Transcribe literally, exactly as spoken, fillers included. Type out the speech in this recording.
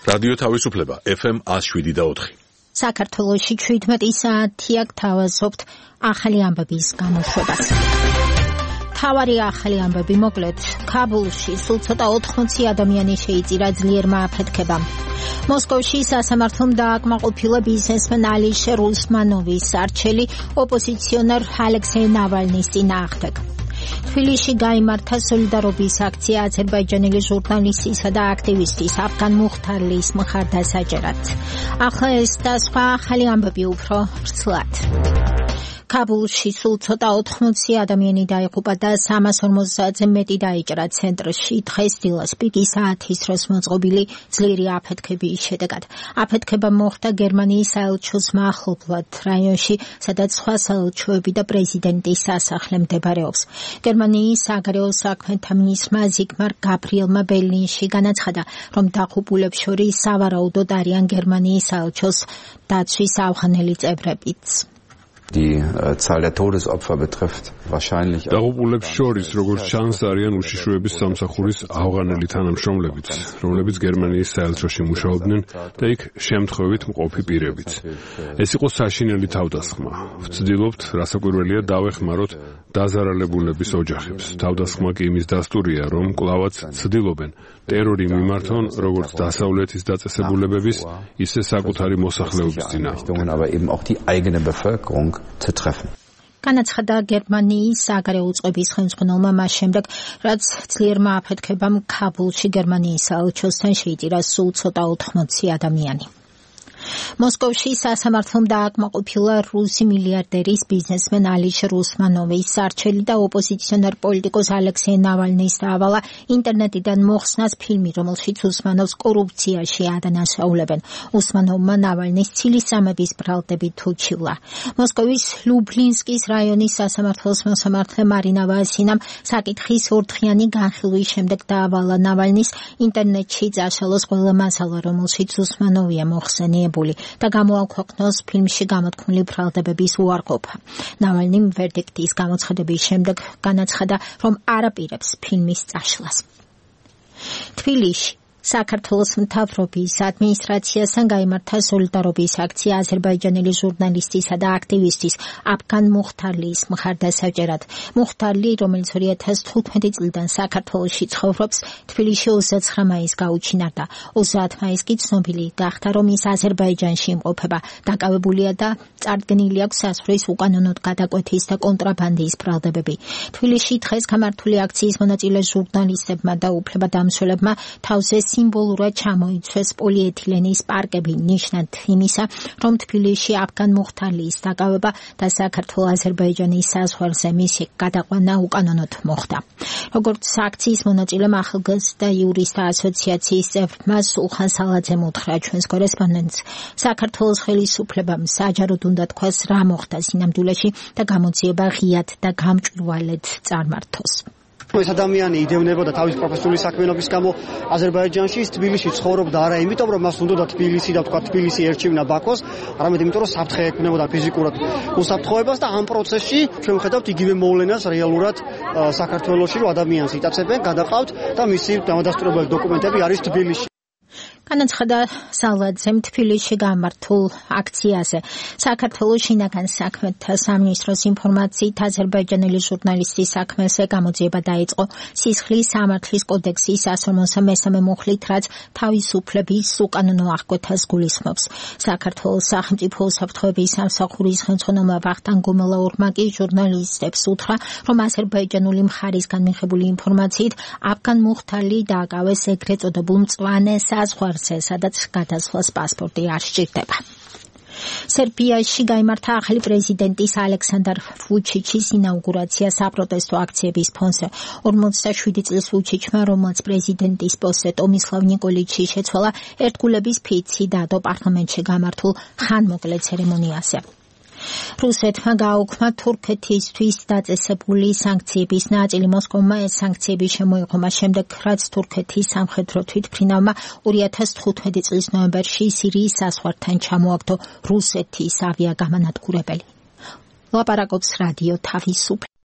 რადიო თავისუფლება ეფ ემ one oh seven და four. საქართველოში შვიდმეტი საათია გთავაზობთ ახალი ამბების გამოშვებას. თავარი ახალი ამბები მოკლედ. ქაბულში სულ ცოტა ოთხმოცი ადამიანი შეიწირა ძლიერმა აფეთქებამ. მოსკოვში სასამართლომ დააკმაყოფილა ბიზნესმენ ალიშერ უსმანოვის არჩელი ოპოზიციონერ ალექსეი ნავალნის წინააღმდეგ. თბილისში გაიმართა სოლიდარობის აქცია აზერბაიჯანელი ჟურნალისტისა და აქტივისტის აფგან მუხთარლის მხარდასაჭერად. ახლა ეს და სხვა ახალი ამბები უფრო ვრცლად. ქაბულში სულ ცოტა ოთხმოცი ადამიანი დაიღუპა და სამას ორმოცდაათზე მეტი დაიჭრა ცენტრში დღეს დილას პიკი საათის დროს მოწყობილი ძლიერი აფეთქების შედეგად. აფეთქება მოხდა გერმანიის საელჩოს მახლობლად რაიონში, სადაც სხვა საელჩოები და პრეზიდენტის სასახლე მდებარეობს. გერმანიის საგარეო საქმეთა მინისტრმა ზიგმარ გაბრიელმა ბერლინში განაცხადა, რომ დაღუპულებს შორის სავარაუდოდ არიან გერმანიის საელჩოს დაცვის ავღანელი წევრებიც. Die äh, Zahl der Todesopfer betrifft wahrscheinlich დაღუპულებს შორის როგორც ჩანს არიან უშიშროების სამსახურის ავღანელი თანამშრომლებიც, რომლებიც გერმანიის საელჩოში მუშაობდნენ და იქ შემთხვევით მყოფი პირებიც. ეს იყო საშინელი თავდასხმა. ვცდილობთ, რასაკვირველია, დავეხმაროთ დაზარალებულების ოჯახებს. თავდასხმა კი იმის დასტურია, რომ კვლავაც ცდილობენ ტერორი მიმართონ როგორც დასავლეთის დაწესებულებების, ისე საკუთარი მოსახლეობის წინააღმდეგ. zu treffen. განაცხადა გერმანიის საგარეო უწყების ხელმძღვანელმა მას შემდეგ, რაც ძლიერმა აფეთქებამ ქაბულში გერმანიის საელჩოსთან შეიწირა სულ ცოტა ოთხმოცი ადამიანი. მოსკოვში სასამართლომ დააკმაყოფილა რუსი მილიარდერის ბიზნესმენ ალიშერ უსმანოვის არჩელი და ოპოზიციონერ პოლიტიკოს ალექსეი ნავალნის დაავალა ინტერნეტიდან მოხსნას ფილმი, რომელშიც უსმანოვს კორუფციაში ადანაშაულებენ. უსმანოვმა ნავალნის ცილისამების ბრალდებით უჩივლა. მოსკოვის ლუბლინსკის რაიონის სასამართლოს მოსამართლე მარინა ვასინამ საკითხის ორდღიანი განხილვის შემდეგ დაავალა ნავალნის ინტერნეტში წაშალოს ყველა მასალა, რომელშიც უსმანოვია მოხსენიებული და გამოაქვეყნოს ფილმში გამოთქმული ბრალდებების უარყოფა. ნავალნიმ ვერდიქტის გამოცხადების შემდეგ განაცხადა, რომ არაპირებს ფილმის წაშლას. თბილისში საქართველოს მთავრობის ადმინისტრაციასთან გაიმართა სოლიდარობის აქცია აზერბაიჯანელი ჟურნალისტისა და აქტივისტის აფგან მუხთარლის მხარდასაჭერად. მუხთარლი, რომელიც ორი ათას თხუთმეტი წლიდან საქართველოში ცხოვრობს, თბილისში ოცდაცხრა მაისს გაუჩინარდა. ოცდაათ მაისს კი ცნობილი გახდა, რომ ის აზერბაიჯანში იმყოფება. დაკავებულია და წარდგენილი აქვს საზღვრის უკანონოდ გადაკვეთის და კონტრაბანდის ბრალდებები. თბილისში დღეს გამართული აქციის მონაწილე ჟურნალისტებმა და უფლებადამცველებმა თავზე სიმბოლურად ჩამოიცვეს პოლიეთილენის პარკები, ნიშნად იმისა, რომ თბილისში აფგან მუხთარლის დაკავება და საქართველო-აზერბაიჯანის საზღვარზე მისი გადაყვანა უკანონოდ მოხდა. როგორც აქციის მონაწილემ ახალგაზრდა იურისტთა ასოციაციის წევრმა სულხან სალაძემ უთხრა ჩვენს კორესპონდენტს, საქართველოს ხელისუფლებამ საჯაროდ უნდა თქვას რა მოხდა სინამდვილეში და გამოძიება ღიად და გამჭვირვალედ წარმართოს. ეს ადამიანი იდევნებოდა თავის პროფესიული საქმიანობის გამო აზერბაიჯანში, თბილისში ცხოვრობდა არა იმიტომ, რომ მას უნდოდა თბილისი და თქვა თბილისი ერჩივნა ბაქოს, არამედ იმიტომ, რომ საფრთხე ექმნებოდა ფიზიკურად უსაფრთხოებას და ამ პროცესში ჩვენ ვხედავთ იგივე მოვლენას რეალურად საქართველოში, რომ ადამიანს იტაცებენ, გადაყავთ და მისი დამადასტურებელი დოკუმენტები არის თბილისში. განაცხადა სალაძემ თბილისში გამართულ აქციაზე. საქართველოს შინაგან საქმეთა სამინისტროს ინფორმაციით აზერბაიჯანელი ჟურნალისტის საქმეზე გამოძიება დაიწყო სისხლის სამართლის კოდექსის one forty-three მუხლით, რაც თავისუფლების უკანონო აღკვეთას გულისხმობს. საქართველოს სახელმწიფო უსაფრთხოების სამსახურის ხელმძღვანელმა ვახტანგ გომელაურმა კი ჟურნალისტებს უთხრა, რომ აზერბაიჯანული მხარისგან მიღებული ინფორმაციით აფგან მუხთარლი დააკავეს ეგრეთ წოდებულ მწვანე საზღვარზე, სადაც გადასვლას პასპორტი არ სჭირდება. სერბიაში გაიმართა ახალი პრეზიდენტის ალექსანდრ ვუჩიჩის ინაუგურაცია საპროტესტო აქციების ფონზე. ორმოცდაშვიდი წლის ვუჩიჩმა, რომელსაც პრეზიდენტის პოსტზე ტომისლავ ნიკოლიჩი შეცვალა, ერთგულების ფიცი დადო პარლამენტში გამართულ ხანმოკლე ცერემონიაზე. რუსეთმა გააუქმა თურქეთისთვის დაწესებული სანქციების ნაწილი. მოსკოვმა ეს სანქციები შემოიღო მას შემდეგ, რაც თურქეთის სამხედრო თვითმფრინავმა ორი ათას თხუთმეტი წლის ნოემბერში სირიის საზღვართან ჩამოაგდო რუსეთის ავიაგამანადგურებელი. ლაპარაკობს რადიო თავისუფლება.